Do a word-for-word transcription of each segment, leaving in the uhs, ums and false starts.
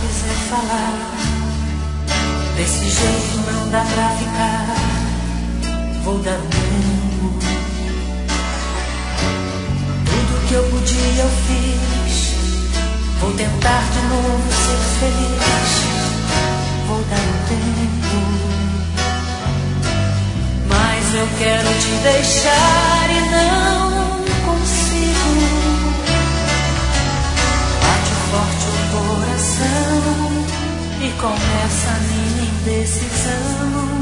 quiser falar, desse jeito não dá pra ficar. Vou dar um tempo. Tudo que eu podia eu fiz. Vou tentar de novo ser feliz. Vou dar um tempo. Mas eu quero te deixar e não consigo. Bate forte o coração e começa a minha indecisão.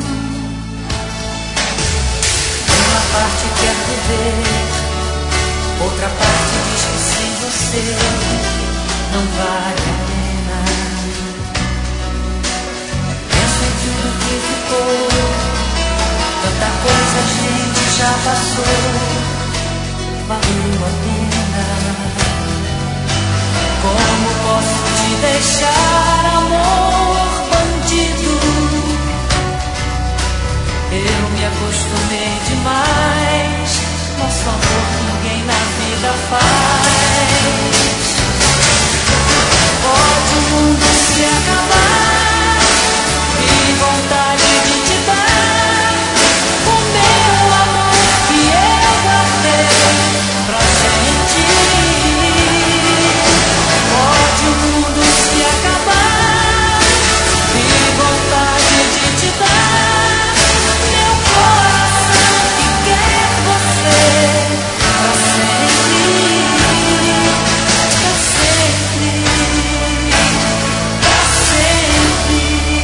Uma parte quer viver, outra parte diz que sem você não vale a pena. Penso em tudo que ficou, tanta coisa a gente já passou, valeu a pena. Como posso te deixar, amor bandido? Eu me acostumei demais, nosso amor ninguém na vida faz. Pode o mundo se acabar e vontade de te dar o meu amor que eu guardei pra gente. Pode o mundo se acabar e vontade de te dar meu coração que quer você pra sempre, pra sempre, pra sempre.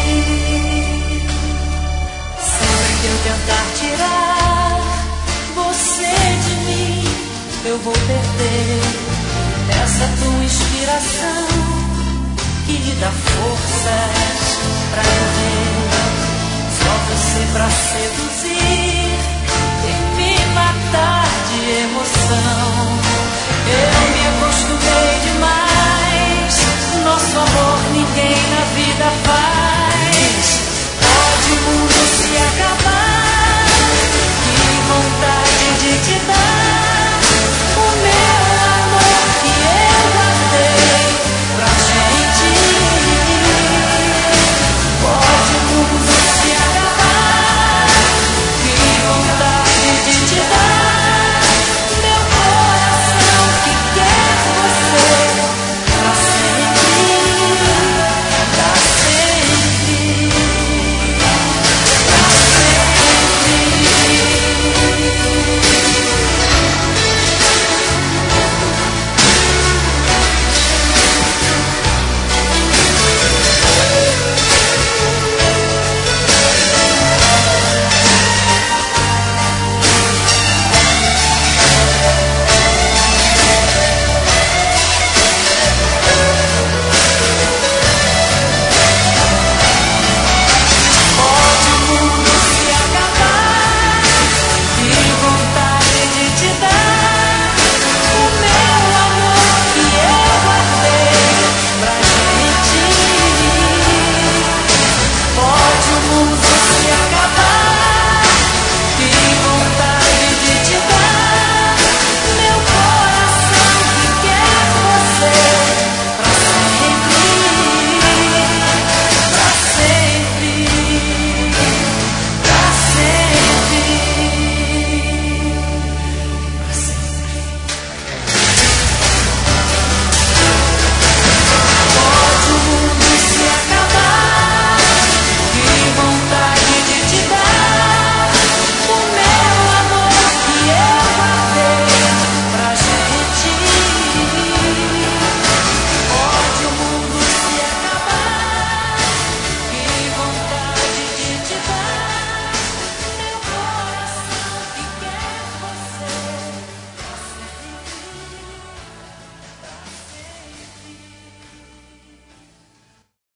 Sempre que eu tentar tirar você de mim, eu vou perder essa tua inspiração que me dá forças pra viver. Só você pra seduzir e me matar de emoção.